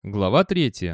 Глава 3.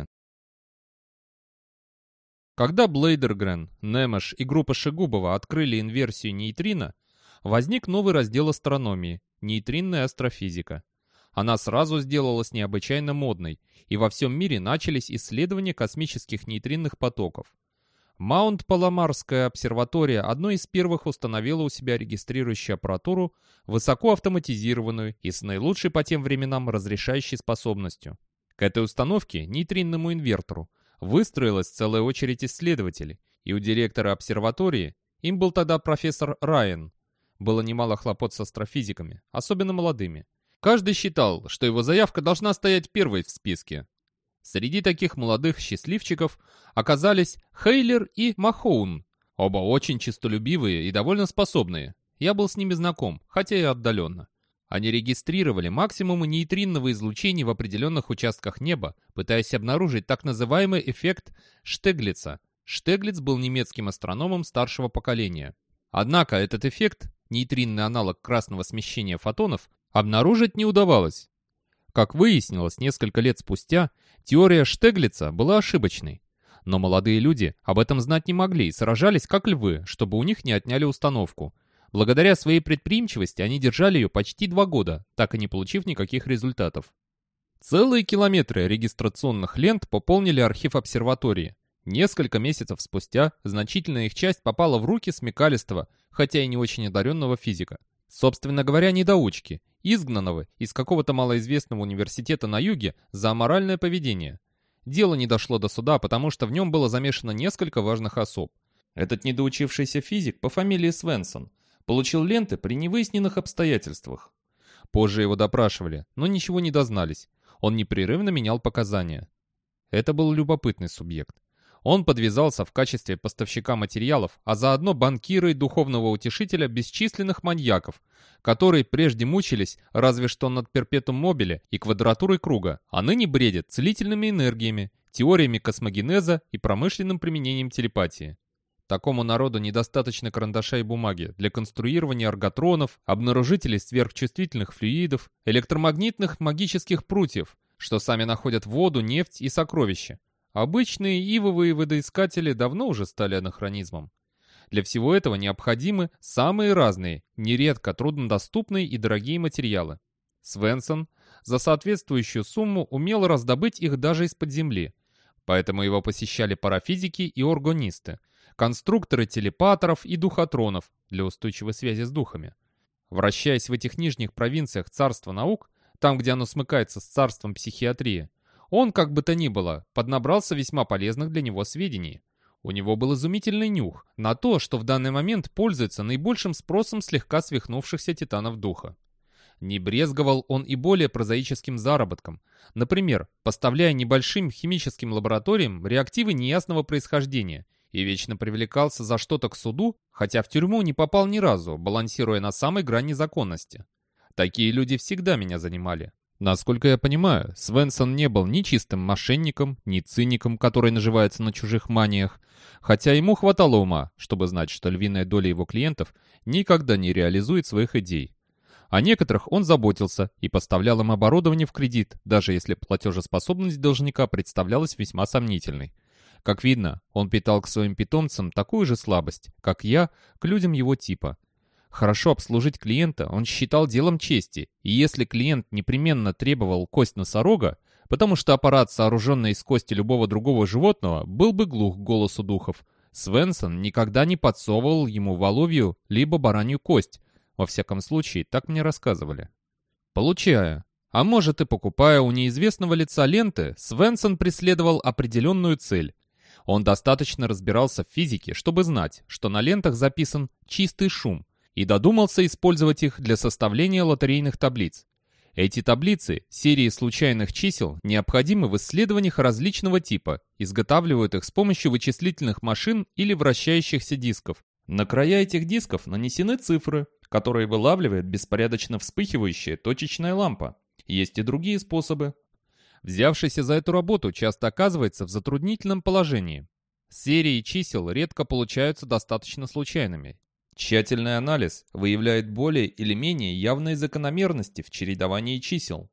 Когда Блейдергрен, Немеш и группа Шигубова открыли инверсию нейтрино, возник новый раздел астрономии — нейтринная астрофизика. Она сразу сделалась необычайно модной, и во всем мире начались исследования космических нейтринных потоков. Маунт-Паломарская обсерватория одной из первых установила у себя регистрирующую аппаратуру, высоко автоматизированную и с наилучшей по тем временам разрешающей способностью. К этой установке, нейтринному инвертору, выстроилась целая очередь исследователей, и у директора обсерватории, им был тогда профессор Райан, было немало хлопот с астрофизиками, особенно молодыми. Каждый считал, что его заявка должна стоять первой в списке. Среди таких молодых счастливчиков оказались Хейлер и Махоун, оба очень честолюбивые и довольно способные. Я был с ними знаком, хотя и отдаленно. Они регистрировали максимумы нейтринного излучения в определенных участках неба, пытаясь обнаружить так называемый эффект Штеглица. Штеглиц был немецким астрономом старшего поколения. Однако этот эффект, нейтринный аналог красного смещения фотонов, обнаружить не удавалось. Как выяснилось несколько лет спустя, теория Штеглица была ошибочной. Но молодые люди об этом знать не могли и сражались как львы, чтобы у них не отняли установку. Благодаря своей предприимчивости они держали ее почти 2 года, так и не получив никаких результатов. Целые километры регистрационных лент пополнили архив обсерватории. Несколько месяцев спустя значительная их часть попала в руки смекалистого, хотя и не очень одаренного физика. Собственно говоря, недоучки, изгнанного из какого-то малоизвестного университета на юге за аморальное поведение. Дело не дошло до суда, потому что в нем было замешано несколько важных особ. Этот недоучившийся физик по фамилии Свенсон получил ленты при невыясненных обстоятельствах. Позже его допрашивали, но ничего не дознались. Он непрерывно менял показания. Это был любопытный субъект. Он подвязался в качестве поставщика материалов, а заодно банкира и духовного утешителя бесчисленных маньяков, которые прежде мучились разве что над перпетум мобиле и квадратурой круга, а ныне бредят целительными энергиями, теориями космогенеза и промышленным применением телепатии. Такому народу недостаточно карандаша и бумаги для конструирования оргатронов, обнаружителей сверхчувствительных флюидов, электромагнитных магических прутьев, что сами находят воду, нефть и сокровища. Обычные ивовые водоискатели давно уже стали анахронизмом. Для всего этого необходимы самые разные, нередко труднодоступные и дорогие материалы. Свенсон за соответствующую сумму умел раздобыть их даже из-под земли, поэтому его посещали парафизики и органисты, конструкторы телепаторов и духотронов для устойчивой связи с духами. Вращаясь в этих нижних провинциях царства наук, там, где оно смыкается с царством психиатрии, он, как бы то ни было, поднабрался весьма полезных для него сведений. У него был изумительный нюх на то, что в данный момент пользуется наибольшим спросом слегка свихнувшихся титанов духа. Не брезговал он и более прозаическим заработком, например, поставляя небольшим химическим лабораториям реактивы неясного происхождения, и вечно привлекался за что-то к суду, хотя в тюрьму не попал ни разу, балансируя на самой грани законности. Такие люди всегда меня занимали. Насколько я понимаю, Свенсон не был ни чистым мошенником, ни циником, который наживается на чужих маниях, хотя ему хватало ума, чтобы знать, что львиная доля его клиентов никогда не реализует своих идей. О некоторых он заботился и поставлял им оборудование в кредит, даже если платежеспособность должника представлялась весьма сомнительной. Как видно, он питал к своим питомцам такую же слабость, как я, к людям его типа. Хорошо обслужить клиента он считал делом чести, и если клиент непременно требовал кость носорога, потому что аппарат, сооруженный из кости любого другого животного, был бы глух к голосу духов, Свенсон никогда не подсовывал ему воловью либо баранью кость, во всяком случае, так мне рассказывали. Получая, а может и покупая у неизвестного лица ленты, Свенсон преследовал определенную цель. Он достаточно разбирался в физике, чтобы знать, что на лентах записан чистый шум, и додумался использовать их для составления лотерейных таблиц. Эти таблицы, серии случайных чисел, необходимы в исследованиях различного типа, изготавливают их с помощью вычислительных машин или вращающихся дисков. На края этих дисков нанесены цифры, которые вылавливает беспорядочно вспыхивающая точечная лампа. Есть и другие способы. Взявшийся за эту работу часто оказывается в затруднительном положении. Серии чисел редко получаются достаточно случайными. Тщательный анализ выявляет более или менее явные закономерности в чередовании чисел.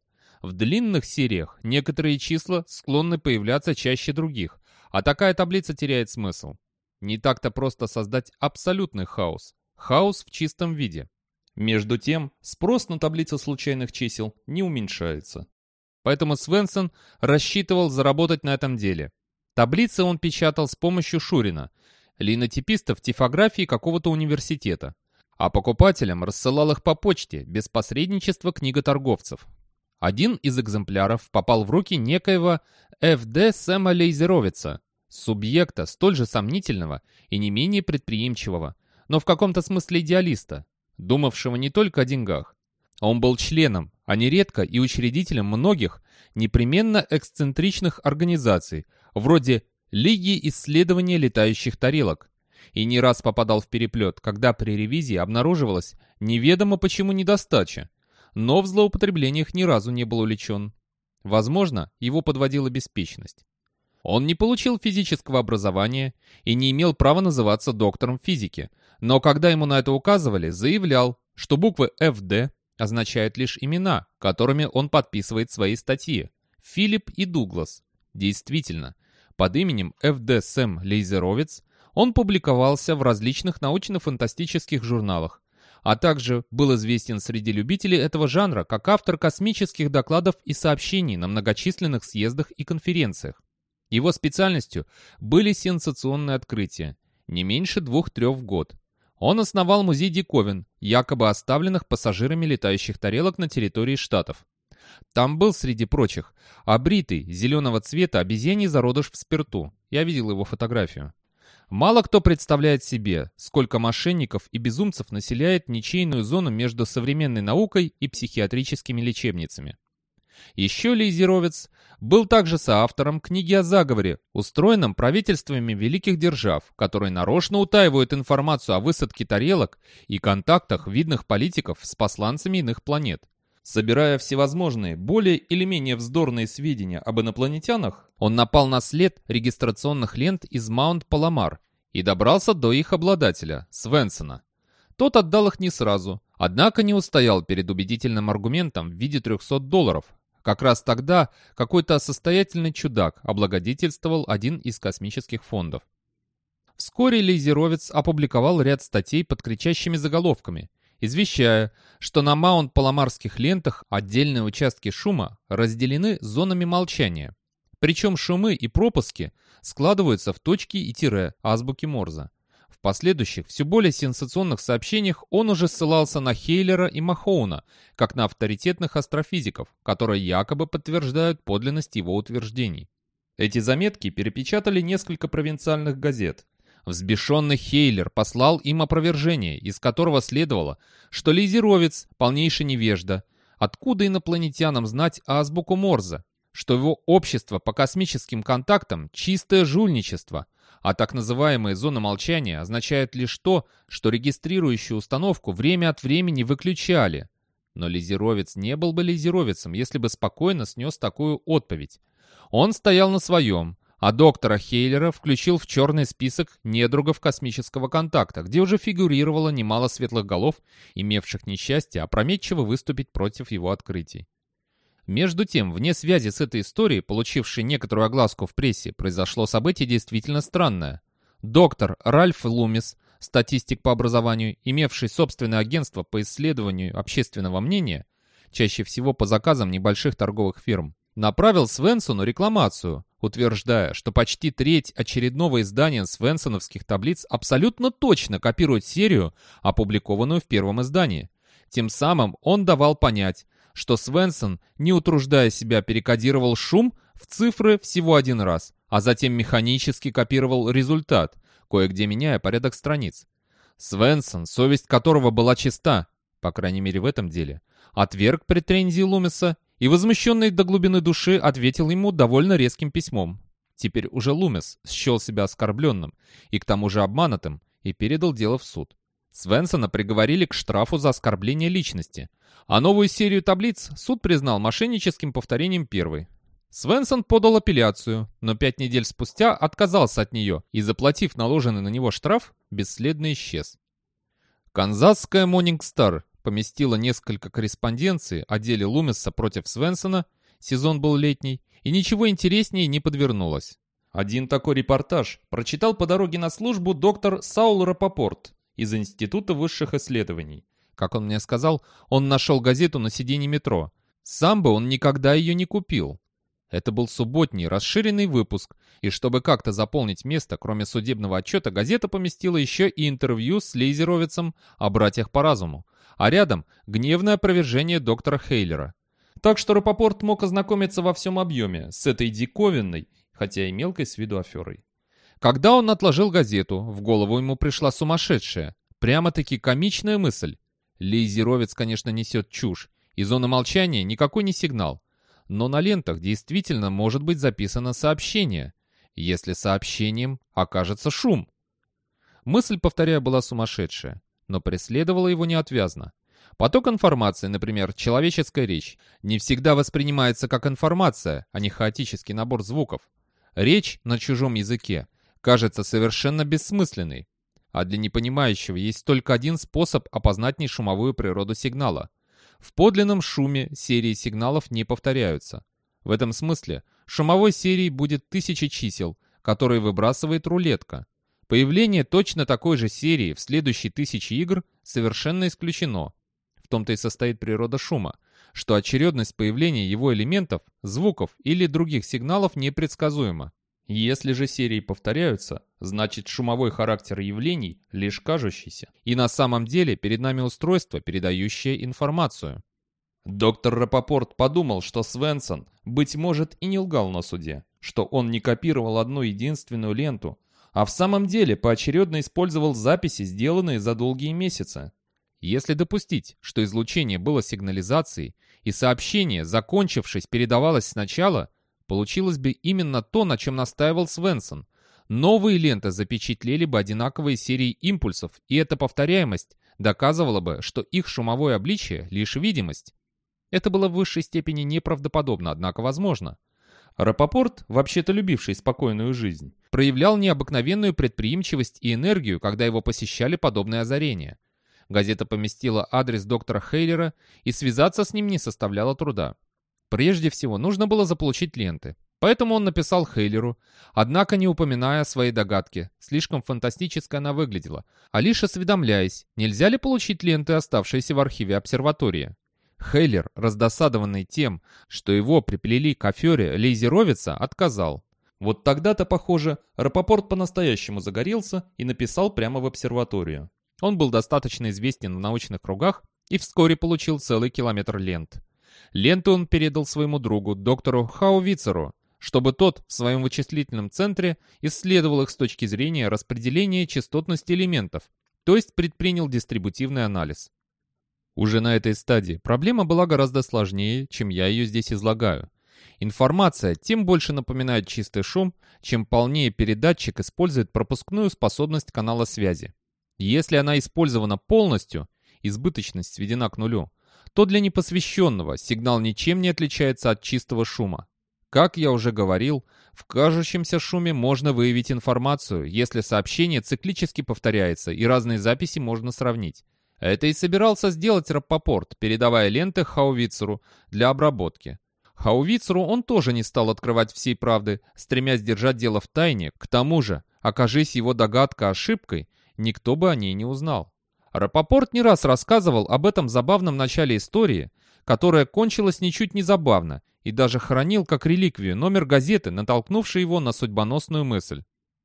В длинных сериях некоторые числа склонны появляться чаще других, а такая таблица теряет смысл. Не так-то просто создать абсолютный хаос. Хаос в чистом виде. Между тем, спрос на таблицу случайных чисел не уменьшается. Поэтому Свенсон рассчитывал заработать на этом деле. Таблицы он печатал с помощью Шурина, линотиписта в типографии какого-то университета, а покупателям рассылал их по почте без посредничества книготорговцев. Один из экземпляров попал в руки некоего Ф.Д. Сэма Лейзеровица, субъекта столь же сомнительного и не менее предприимчивого, но в каком-то смысле идеалиста, думавшего не только о деньгах. Он был членом, а нередко и учредителем многих непременно эксцентричных организаций, вроде Лиги исследования летающих тарелок, и не раз попадал в переплет, когда при ревизии обнаруживалась неведомо почему недостача, но в злоупотреблениях ни разу не был увлечен. Возможно, его подводила беспечность. Он не получил физического образования и не имел права называться доктором физики, но когда ему на это указывали, заявлял, что буквы ФД означают лишь имена, которыми он подписывает свои статьи. Филипп и Дуглас. Действительно, под именем Ф.Д. Сэм Лейзеровиц он публиковался в различных научно-фантастических журналах, а также был известен среди любителей этого жанра как автор космических докладов и сообщений на многочисленных съездах и конференциях. Его специальностью были сенсационные открытия, не меньше 2-3 в год. Он основал музей диковин, якобы оставленных пассажирами летающих тарелок на территории Штатов. Там был, среди прочих, обритый, зеленого цвета обезьяний зародыш в спирту. Я видел его фотографию. Мало кто представляет себе, сколько мошенников и безумцев населяет ничейную зону между современной наукой и психиатрическими лечебницами. Еще Лейзеровиц был также соавтором книги о заговоре, устроенном правительствами великих держав, которые нарочно утаивают информацию о высадке тарелок и контактах видных политиков с посланцами иных планет. Собирая всевозможные, более или менее вздорные сведения об инопланетянах, он напал на след регистрационных лент из Маунт-Паламар и добрался до их обладателя, Свенсона. Тот отдал их не сразу, однако не устоял перед убедительным аргументом в виде $300. Как раз тогда какой-то состоятельный чудак облагодетельствовал один из космических фондов. Вскоре Лейзеровиц опубликовал ряд статей под кричащими заголовками, извещая, что на маунт-паламарских лентах отдельные участки шума разделены зонами молчания. Причем шумы и пропуски складываются в точки и тире азбуки Морзе. В последующих, все более сенсационных сообщениях он уже ссылался на Хейлера и Махоуна, как на авторитетных астрофизиков, которые якобы подтверждают подлинность его утверждений. Эти заметки перепечатали несколько провинциальных газет. Взбешенный Хейлер послал им опровержение, из которого следовало, что Лейзеровиц – полнейший невежда. Откуда инопланетянам знать азбуку Морзе? Что его общество по космическим контактам – чистое жульничество, а так называемые зоны молчания означают лишь то, что регистрирующую установку время от времени выключали. Но Лейзеровиц не был бы Лейзеровицем, если бы спокойно снес такую отповедь. Он стоял на своем, а доктора Хейлера включил в черный список недругов космического контакта, где уже фигурировало немало светлых голов, имевших несчастье опрометчиво выступить против его открытий. Между тем, вне связи с этой историей, получившей некоторую огласку в прессе, произошло событие действительно странное. Доктор Ральф Лумис, статистик по образованию, имевший собственное агентство по исследованию общественного мнения, чаще всего по заказам небольших торговых фирм, направил Свенсону рекламацию, утверждая, что почти треть очередного издания свенсоновских таблиц абсолютно точно копирует серию, опубликованную в первом издании. Тем самым он давал понять, что Свенсон, не утруждая себя, перекодировал шум в цифры всего один раз, а затем механически копировал результат, кое-где меняя порядок страниц. Свенсон, совесть которого была чиста, по крайней мере в этом деле, отверг претензии Лумиса и, возмущенный до глубины души, ответил ему довольно резким письмом. Теперь уже Лумис счел себя оскорбленным и к тому же обманутым и передал дело в суд. Свенсона приговорили к штрафу за оскорбление личности, а новую серию таблиц суд признал мошенническим повторением первой. Свенсон подал апелляцию, но 5 недель спустя отказался от нее и, заплатив наложенный на него штраф, бесследно исчез. Канзасская Morning Star поместила несколько корреспонденций о деле Лумиса против Свенсона, сезон был летний, и ничего интереснее не подвернулось. Один такой репортаж прочитал по дороге на службу доктор Саул Рапопорт из Института высших исследований. Как он мне сказал, он нашел газету на сиденье метро. Сам бы он никогда ее не купил. Это был субботний расширенный выпуск, и чтобы как-то заполнить место, кроме судебного отчета, газета поместила еще и интервью с Лейзеровицем о братьях по разуму, а рядом гневное опровержение доктора Хейлера. Так что Рапопорт мог ознакомиться во всем объеме с этой диковинной, хотя и мелкой с виду аферой. Когда он отложил газету, в голову ему пришла сумасшедшая, прямо-таки комичная мысль. Лейзеровец, конечно, несет чушь, и зона молчания никакой не сигнал. Но на лентах действительно может быть записано сообщение, если сообщением окажется шум. Мысль, повторяю, была сумасшедшая, но преследовала его неотвязно. Поток информации, например, человеческая речь, не всегда воспринимается как информация, а не хаотический набор звуков. Речь на чужом языке кажется совершенно бессмысленной, а для непонимающего есть только один способ опознать нешумовую природу сигнала. В подлинном шуме серии сигналов не повторяются. В этом смысле шумовой серией будет 1000 чисел, которые выбрасывает рулетка. Появление точно такой же серии в следующей 1000 игр совершенно исключено. В том-то и состоит природа шума, что очередность появления его элементов, звуков или других сигналов непредсказуема. Если же серии повторяются, значит шумовой характер явлений лишь кажущийся. И на самом деле перед нами устройство, передающее информацию. Доктор Рапопорт подумал, что Свенсон, быть может, и не лгал на суде, что он не копировал одну единственную ленту, а в самом деле поочередно использовал записи, сделанные за долгие месяцы. Если допустить, что излучение было сигнализацией, и сообщение, закончившись, передавалось сначала, получилось бы именно то, на чем настаивал Свенсон. Новые ленты запечатлели бы одинаковые серии импульсов, и эта повторяемость доказывала бы, что их шумовое обличие — лишь видимость. Это было в высшей степени неправдоподобно, однако возможно. Рапопорт, вообще-то любивший спокойную жизнь, проявлял необыкновенную предприимчивость и энергию, когда его посещали подобные озарения. Газета поместила адрес доктора Хейлера, и связаться с ним не составляло труда. Прежде всего, нужно было заполучить ленты. Поэтому он написал Хейлеру, однако не упоминая о своей догадке, слишком фантастически она выглядела, а лишь осведомляясь, нельзя ли получить ленты, оставшиеся в архиве обсерватории. Хейлер, раздосадованный тем, что его приплели к афере Лейзеровица, отказал. Вот тогда-то, похоже, Рапопорт по-настоящему загорелся и написал прямо в обсерваторию. Он был достаточно известен в научных кругах и вскоре получил целый километр лент. Ленту он передал своему другу, доктору Хаувицеру, чтобы тот в своем вычислительном центре исследовал их с точки зрения распределения частотности элементов, то есть предпринял дистрибутивный анализ. Уже на этой стадии проблема была гораздо сложнее, чем я ее здесь излагаю. Информация тем больше напоминает чистый шум, чем полнее передатчик использует пропускную способность канала связи. Если она использована полностью, избыточность сведена к нулю, то для непосвященного сигнал ничем не отличается от чистого шума. Как я уже говорил, в кажущемся шуме можно выявить информацию, если сообщение циклически повторяется и разные записи можно сравнить. Это и собирался сделать Рапопорт, передавая ленты Хаувицеру для обработки. Хаувицеру он тоже не стал открывать всей правды, стремясь держать дело в тайне. К тому же, окажись его догадка ошибкой, никто бы о ней не узнал. Рапопорт не раз рассказывал об этом забавном начале истории, которая кончилась ничуть не забавно, и даже хранил как реликвию номер газеты, натолкнувший его на судьбоносную мысль.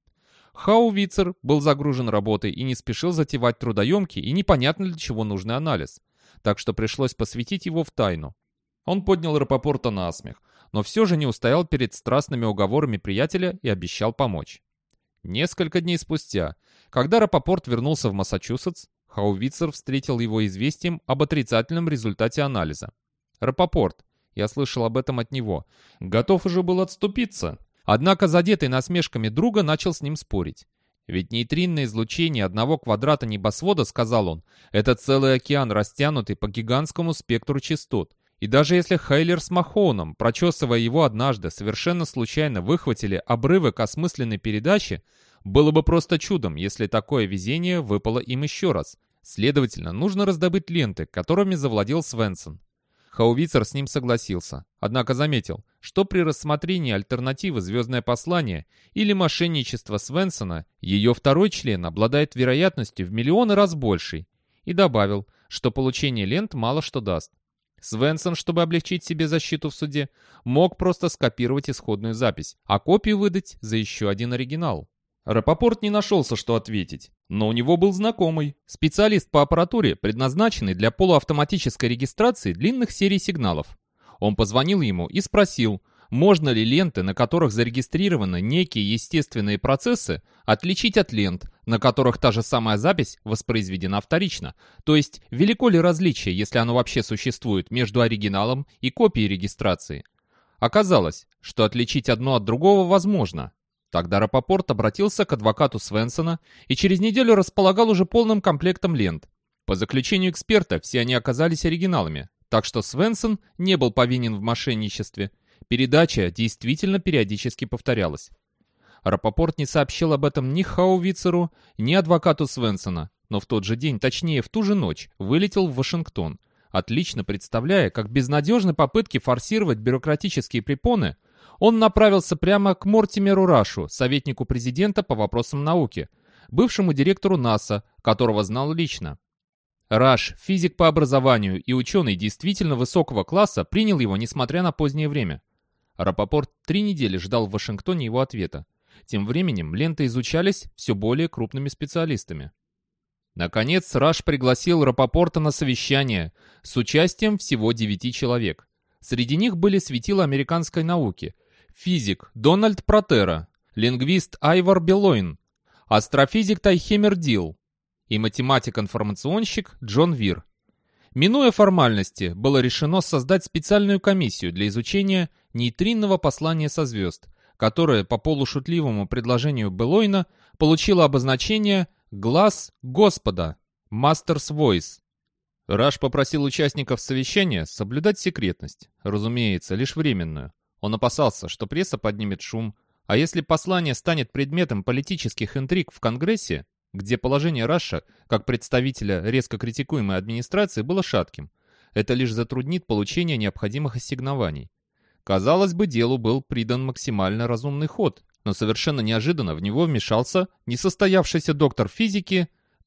Хаувицер был загружен работой и не спешил затевать трудоемкий и непонятно для чего нужный анализ, так что пришлось посвятить его в тайну. Он поднял Рапопорта на смех, но все же не устоял перед страстными уговорами приятеля и обещал помочь. Несколько дней спустя, когда Рапопорт вернулся в Массачусетс, Хаувицер встретил его известием об отрицательном результате анализа. Рапопорт, я слышал об этом от него, готов уже был отступиться. Однако задетый насмешками друга начал с ним спорить. Ведь нейтринное излучение одного квадрата небосвода, сказал он, это целый океан, растянутый по гигантскому спектру частот. И даже если Хейлер с Махоуном, прочесывая его однажды, совершенно случайно выхватили обрывок осмысленной передачи, было бы просто чудом, если такое везение выпало им еще раз. Следовательно, нужно раздобыть ленты, которыми завладел Свенсон. Хаувицер с ним согласился, однако заметил, что при рассмотрении альтернативы «Звездное послание» или «Мошенничество Свенсона» ее второй член обладает вероятностью в миллионы раз большей, и добавил, что получение лент мало что даст. Свенсон, чтобы облегчить себе защиту в суде, мог просто скопировать исходную запись, а копию выдать за еще один оригинал. Рапопорт не нашелся, что ответить, но у него был знакомый, специалист по аппаратуре, предназначенный для полуавтоматической регистрации длинных серий сигналов. Он позвонил ему и спросил, можно ли ленты, на которых зарегистрированы некие естественные процессы, отличить от лент, на которых та же самая запись воспроизведена вторично, то есть велико ли различие, если оно вообще существует, между оригиналом и копией регистрации. Оказалось, что отличить одно от другого возможно. Тогда Рапопорт обратился к адвокату Свенсона и через неделю располагал уже полным комплектом лент. По заключению эксперта, все они оказались оригиналами, так что Свенсон не был повинен в мошенничестве. Передача действительно периодически повторялась. Рапопорт не сообщил об этом ни Хаувицеру, ни адвокату Свенсона, но в тот же день, точнее в ту же ночь, вылетел в Вашингтон, отлично представляя, как безнадежны попытки форсировать бюрократические препоны. Он направился прямо к Мортимеру Рашу, советнику президента по вопросам науки, бывшему директору НАСА, которого знал лично. Раш, физик по образованию и ученый действительно высокого класса, принял его, несмотря на позднее время. Рапопорт 3 недели ждал в Вашингтоне его ответа. Тем временем ленты изучались все более крупными специалистами. Наконец, Раш пригласил Рапопорта на совещание с участием всего 9 человек. Среди них были светила американской науки, физик Дональд Протера, лингвист Айвар Белойн, астрофизик Тайхемер Дил и математик-информационщик Джон Вир. Минуя формальности, было решено создать специальную комиссию для изучения нейтринного послания со звезд, которое по полушутливому предложению Белойна получило обозначение «Глаз Господа» (Master's Voice). Раш попросил участников совещания соблюдать секретность, разумеется, лишь временную. Он опасался, что пресса поднимет шум, а если послание станет предметом политических интриг в Конгрессе, где положение Раша, как представителя резко критикуемой администрации, было шатким, это лишь затруднит получение необходимых ассигнований. Казалось бы, делу был придан максимально разумный ход, но совершенно неожиданно в него вмешался несостоявшийся доктор физики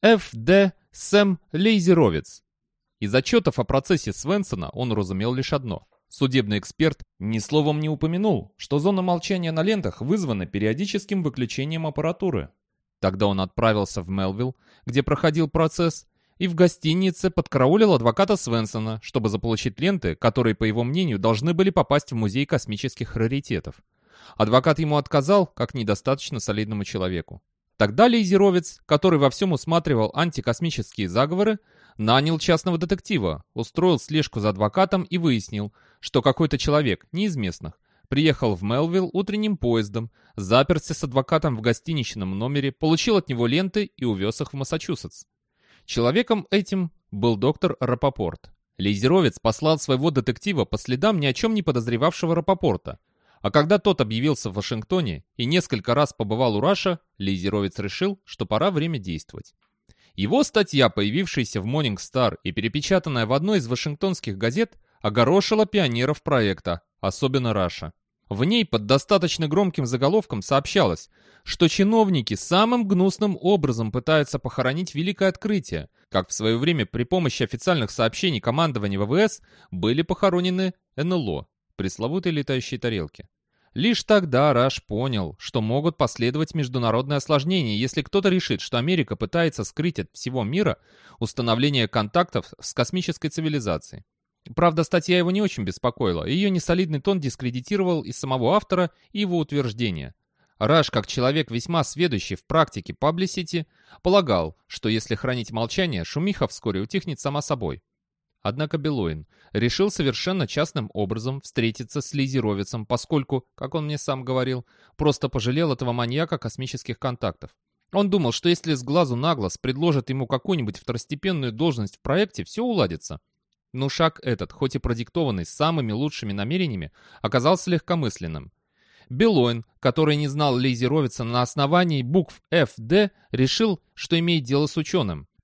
Ф.Д. Сэм Лейзеровец. Из отчетов о процессе Свенсона он уразумел лишь одно. Судебный эксперт ни словом не упомянул, что зона молчания на лентах вызвана периодическим выключением аппаратуры. Тогда он отправился в Мелвилл, где проходил процесс, и в гостинице подкараулил адвоката Свенсона, чтобы заполучить ленты, которые, по его мнению, должны были попасть в музей космических раритетов. Адвокат ему отказал, как недостаточно солидному человеку. Тогда Лейзеровец, который во всем усматривал антикосмические заговоры, нанял частного детектива, устроил слежку за адвокатом и выяснил, что какой-то человек, не из местных, приехал в Мелвилл утренним поездом, заперся с адвокатом в гостиничном номере, получил от него ленты и увез их в Массачусетс. Человеком этим был доктор Рапопорт. Лейзеровец послал своего детектива по следам ни о чем не подозревавшего Рапопорта. А когда тот объявился в Вашингтоне и несколько раз побывал у Раша, Лейзеровец решил, что пора время действовать. Его статья, появившаяся в Morning Star и перепечатанная в одной из вашингтонских газет, огорошила пионеров проекта, особенно Раша. В ней под достаточно громким заголовком сообщалось, что чиновники самым гнусным образом пытаются похоронить великое открытие, как в свое время при помощи официальных сообщений командования ВВС были похоронены НЛО, пресловутые летающие тарелки. Лишь тогда Раш понял, что могут последовать международные осложнения, если кто-то решит, что Америка пытается скрыть от всего мира установление контактов с космической цивилизацией. Правда, статья его не очень беспокоила, ее несолидный тон дискредитировал и самого автора, и его утверждения. Раш, как человек весьма сведущий в практике паблисити, полагал, что если хранить молчание, шумиха вскоре утихнет сама собой. Однако Белойн решил совершенно частным образом встретиться с Лейзеровицем, поскольку, как он мне сам говорил, просто пожалел этого маньяка космических контактов. Он думал, что если с глазу на глаз предложат ему какую-нибудь второстепенную должность в проекте, все уладится. Но шаг этот, хоть и продиктованный самыми лучшими намерениями, оказался легкомысленным. Белойн, который не знал Лейзеровица на основании букв ФД, решил, что имеет дело с ученым.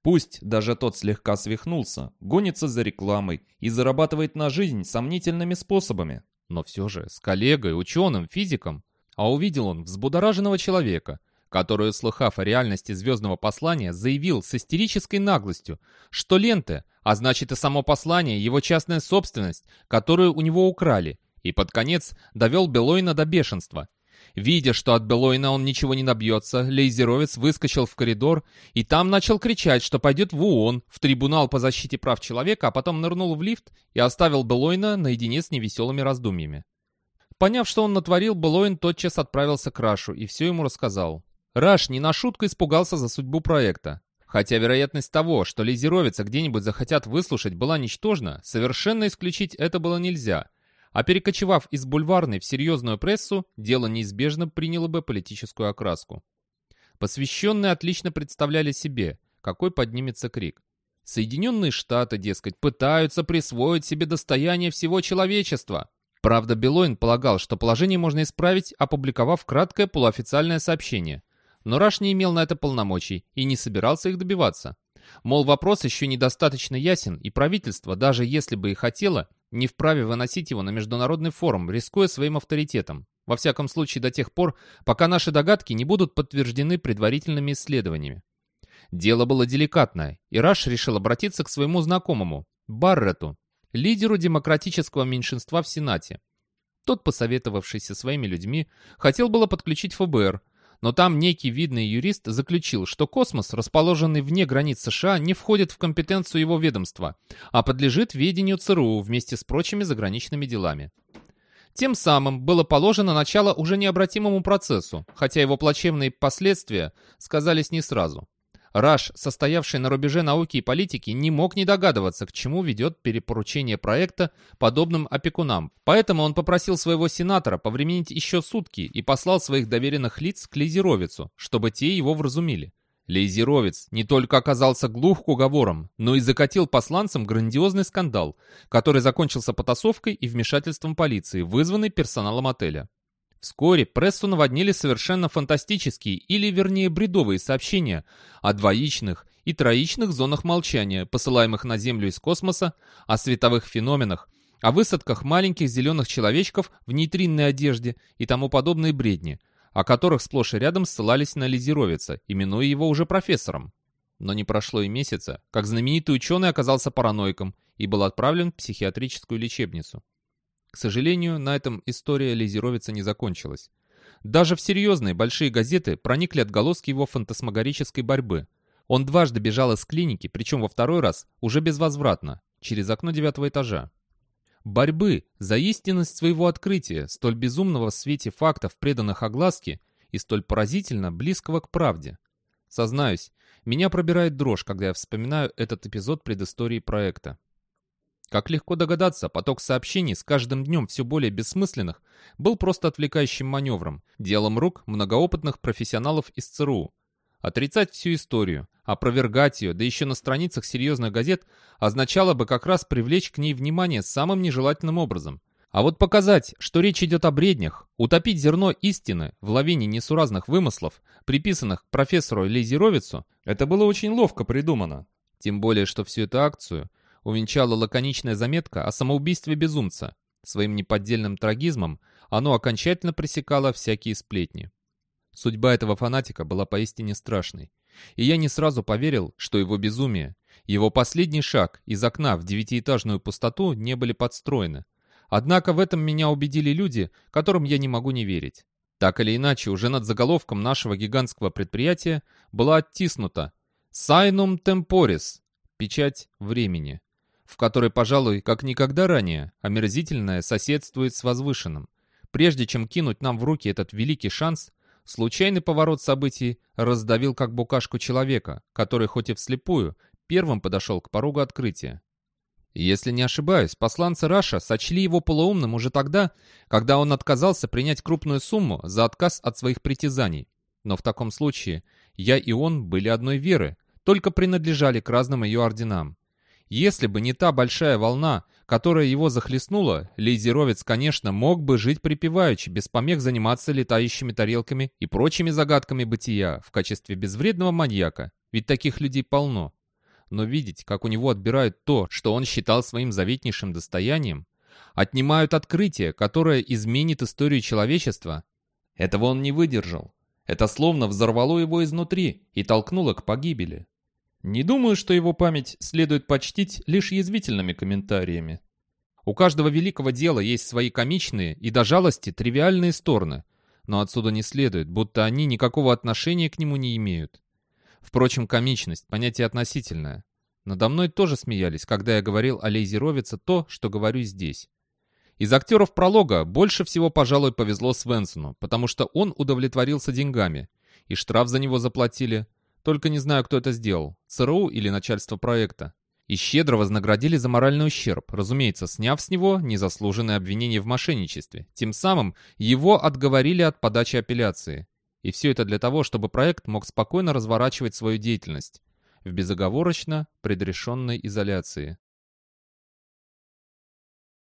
Пусть даже тот слегка свихнулся, гонится за рекламой и зарабатывает на жизнь сомнительными способами. Но все же с коллегой, ученым, физиком. А увидел он взбудораженного человека, который, услыхав о реальности звездного послания, заявил с истерической наглостью, что ленты, а значит и само послание, его частная собственность, которую у него украли, и под конец довел Белойна до бешенства. Видя, что от Белойна он ничего не добьется, Лейзеровец выскочил в коридор и там начал кричать, что пойдет в ООН, в трибунал по защите прав человека, а потом нырнул в лифт и оставил Белойна наедине с невеселыми раздумьями. Поняв, что он натворил, Белойн тотчас отправился к Рашу и все ему рассказал. Раш не на шутку испугался за судьбу проекта. Хотя вероятность того, что Лейзеровица где-нибудь захотят выслушать, была ничтожна, совершенно исключить это было нельзя. А перекочевав из бульварной в серьезную прессу, дело неизбежно приняло бы политическую окраску. Посвященные отлично представляли себе, какой поднимется крик. Соединенные Штаты, дескать, пытаются присвоить себе достояние всего человечества. Правда, Белойн полагал, что положение можно исправить, опубликовав краткое полуофициальное сообщение. Но Раш не имел на это полномочий и не собирался их добиваться. Мол, вопрос еще недостаточно ясен, и правительство, даже если бы и хотело, не вправе выносить его на международный форум, рискуя своим авторитетом. Во всяком случае, до тех пор, пока наши догадки не будут подтверждены предварительными исследованиями. Дело было деликатное, и Раш решил обратиться к своему знакомому, Барретту, лидеру демократического меньшинства в Сенате. Тот, посоветовавшийся своими людьми, хотел было подключить ФБР, но там некий видный юрист заключил, что космос, расположенный вне границ США, не входит в компетенцию его ведомства, а подлежит ведению ЦРУ вместе с прочими заграничными делами. Тем самым было положено начало уже необратимому процессу, хотя его плачевные последствия сказались не сразу. Раш, состоявший на рубеже науки и политики, не мог не догадываться, к чему ведет перепоручение проекта подобным опекунам. Поэтому он попросил своего сенатора повременить еще сутки и послал своих доверенных лиц к Лейзеровицу, чтобы те его вразумили. Лейзеровец не только оказался глух к уговорам, но и закатил посланцам грандиозный скандал, который закончился потасовкой и вмешательством полиции, вызванной персоналом отеля. Вскоре прессу наводнили совершенно фантастические или, вернее, бредовые сообщения о двоичных и троичных зонах молчания, посылаемых на Землю из космоса, о световых феноменах, о высадках маленьких зеленых человечков в нейтринной одежде и тому подобные бредни, о которых сплошь и рядом ссылались на Лейзеровица, именуя его уже профессором. Но не прошло и месяца, как знаменитый ученый оказался параноиком и был отправлен в психиатрическую лечебницу. К сожалению, на этом история Лейзеровица не закончилась. Даже в серьезные большие газеты проникли отголоски его фантасмагорической борьбы. Он дважды бежал из клиники, причем во второй раз уже безвозвратно, через окно 9-го этажа. Борьбы за истинность своего открытия, столь безумного в свете фактов, преданных огласке, и столь поразительно близкого к правде. Сознаюсь, меня пробирает дрожь, когда я вспоминаю этот эпизод предыстории проекта. Как легко догадаться, поток сообщений, с каждым днем все более бессмысленных, был просто отвлекающим маневром, делом рук многоопытных профессионалов из ЦРУ. Отрицать всю историю, опровергать ее, да еще на страницах серьезных газет, означало бы как раз привлечь к ней внимание самым нежелательным образом. А вот показать, что речь идет о бреднях, утопить зерно истины в лавине несуразных вымыслов, приписанных профессору Лейзеровицу, это было очень ловко придумано. Тем более, что всю эту акцию увенчала лаконичная заметка о самоубийстве безумца. Своим неподдельным трагизмом оно окончательно пресекало всякие сплетни. Судьба этого фанатика была поистине страшной. И я не сразу поверил, что его безумие, его последний шаг из окна в 9-этажную пустоту не были подстроены. Однако в этом меня убедили люди, которым я не могу не верить. Так или иначе, уже над заголовком нашего гигантского предприятия была оттиснута «Signum Temporis» — печать времени, в которой, пожалуй, как никогда ранее, омерзительное соседствует с возвышенным. Прежде чем кинуть нам в руки этот великий шанс, случайный поворот событий раздавил как букашку человека, который хоть и вслепую первым подошел к порогу открытия. Если не ошибаюсь, посланцы Раша сочли его полоумным уже тогда, когда он отказался принять крупную сумму за отказ от своих притязаний. Но в таком случае я и он были одной веры, только принадлежали к разным ее орденам. Если бы не та большая волна, которая его захлестнула, Лейзеровец, конечно, мог бы жить припеваючи, без помех заниматься летающими тарелками и прочими загадками бытия в качестве безвредного маньяка, ведь таких людей полно. Но видеть, как у него отбирают то, что он считал своим заветнейшим достоянием, отнимают открытие, которое изменит историю человечества, этого он не выдержал. Это словно взорвало его изнутри и толкнуло к погибели. Не думаю, что его память следует почтить лишь язвительными комментариями. У каждого великого дела есть свои комичные и до жалости тривиальные стороны, но отсюда не следует, будто они никакого отношения к нему не имеют. Впрочем, комичность — понятие относительное. Надо мной тоже смеялись, когда я говорил о Лейзеровице то, что говорю здесь. Из актеров пролога больше всего, пожалуй, повезло Свенсону, потому что он удовлетворился деньгами, и штраф за него заплатили. Только не знаю, кто это сделал, ЦРУ или начальство проекта. И щедро вознаградили за моральный ущерб, разумеется, сняв с него незаслуженное обвинение в мошенничестве. Тем самым его отговорили от подачи апелляции. И все это для того, чтобы проект мог спокойно разворачивать свою деятельность в безоговорочно предрешенной изоляции.